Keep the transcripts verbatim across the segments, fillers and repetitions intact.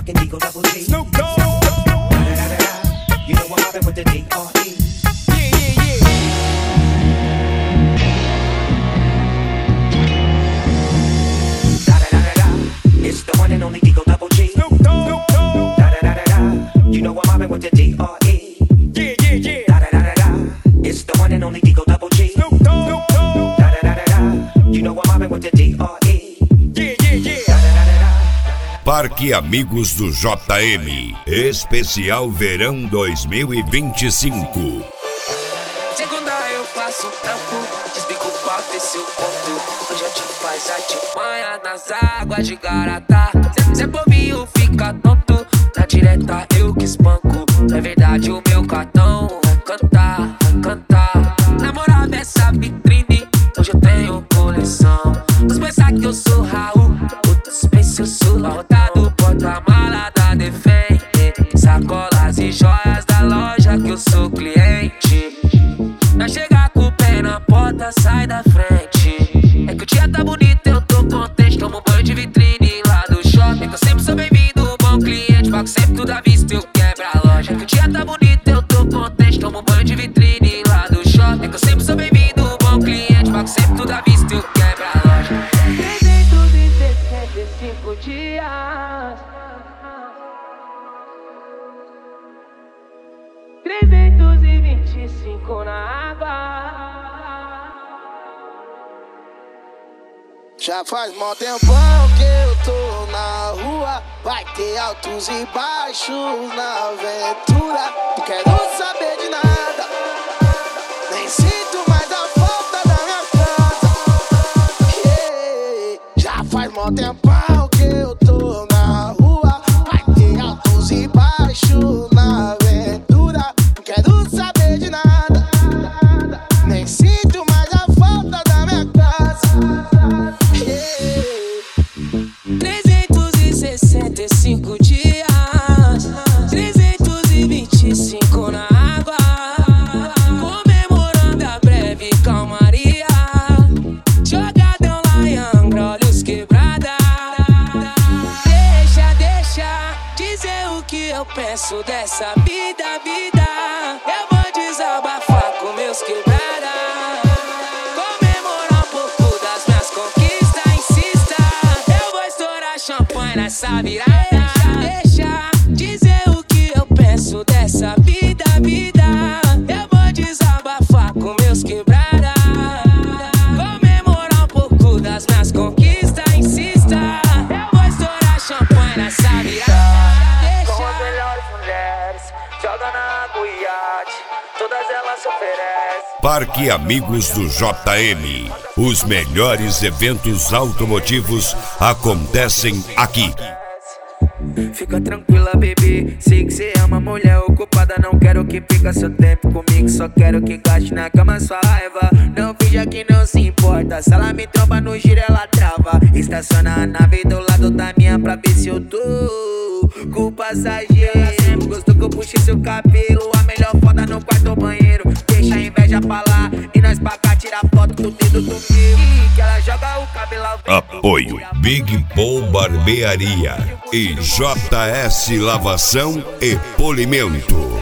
rockin' Eagle Double G. Snoop Dogg. Da-da-da-da-da. You know I'm mobbing with the D R E. Yeah, yeah, yeah. Da-da-da-da-da. It's the one and only Eagle Double G. Snoop Dogg. Da-da-da-da-da. You know I'm mobbing with the D R E. Yeah, yeah, yeah. Da-da-da-da-da. It's the one and only Eagle Double G. Snoop Dogg. Da-da-da-da-da. You know I'm mobbing with the D R E. Yeah, yeah, yeah. Da-da-da-da-da. Parque Amigos do J M, especial Verão dois mil e vinte e cinco. Segunda eu faço um trampo, desbico o pau desse o ponto. Hoje a gente faz artimanha nas águas de Garatá. Cê povinho fica tonto, na direta eu que espanco. É verdade o meu cartão vai cantar, vai cantar. Namorada essa vitrine, hoje eu tenho coleção. Os pensar que eu sou Raul, outros pensam eu sou rodado. Porta-mala da Defende, sacolas e joias da loja que eu sou cliente. Pra chegar com o pé na porta, sai da frente. É que o dia tá bonito, eu tô contente. Tomo um banho de vitrine lá do shopping. Eu sempre sou bem-vindo, bom cliente. Pago sempre tudo à vista, eu quebro a loja. É que o dia tá bonito, eu tô contente. Tomo um banho de vitrine lá do shopping. É que eu sempre sou bem-vindo, bom cliente. Pago sempre tudo à vista, eu quebro a loja. trezentos e sessenta e cinco dias, trezentos e vinte e cinco na água. Já faz mó tempão que eu tô na rua. Vai ter altos e baixos na aventura. Não quero saber de nada, nem sinto mais a falta da minha casa. Yeah. Já faz mó tempão que eu tô na rua. Vai ter altos e baixos na aventura. Não quero saber de nada, nem sinto mais a falta da minha casa. trezentos e sessenta e cinco dias, trezentos e vinte e cinco na água, comemorando a breve calmaria. Jogadão lá em Angra, olhos quebrada. Deixa, deixa dizer o que eu penso dessa vida, vida. Eu vou desabafar com meus quebrada. Comemorar um pouco das minhas conquistas, insista. Eu vou estourar champanhe nessa virada. Deixa dizer o que eu penso dessa vida, vida. Eu vou desabafar com meus quebrada. Comemorar um pouco das minhas conquistas, insista. Eu vou estourar champanhe nessa virada. Com as melhores mulheres, joga na água e iate, todas elas se oferecem. Parque Amigos do J M. Os melhores eventos automotivos acontecem aqui. Fica tranquila, bebê, sei que cê é uma mulher ocupada. Não quero que perca seu tempo comigo, só quero que gaste na cama sua raiva. Não finja que não se importa, se ela me tromba no giro ela trava. Estaciona a nave do lado da minha pra ver se eu tô com o passageiro. Ela sempre gostou que eu puxei seu cabelo, a melhor foda no quarto ou banheiro. Deixa a inveja pra lá e nós pra cá tirar foto do dedo do meu. Que ela joga o cabelo ao vento. Apoio Big Paul Barbearia e J S Lavação e Polimento. Ô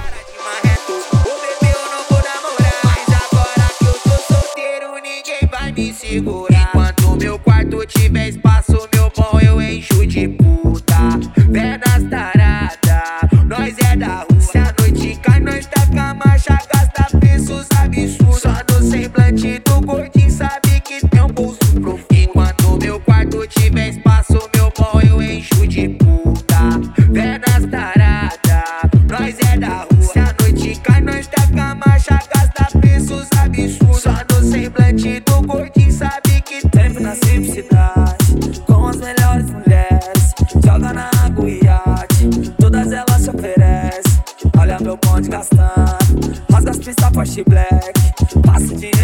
bebê, eu não vou namorar, mas agora que eu tô solteiro ninguém vai me segurar. Enquanto meu quarto tiver espaço, meu bom, eu encho de puta. Pernas tarada, nós é da rua. Se a noite cai, nós taca a marcha, gasta preços absurdos. Só no semblante do gordinho sabe que tem um bolso profundo. Enquanto meu quarto tiver espaço, meu bom, eu encho de puta. Pernas tarada, nós é da rua. Se a noite cai, nós taca a marcha, gasta preços absurdos. Só no semblante do gordinho sabe que tem na simplicidade. Com as melhores mulheres, joga na água e iate, todas elas se oferecem. Olha meu bonde gastando, rasga as pistas Porsche Black, passa de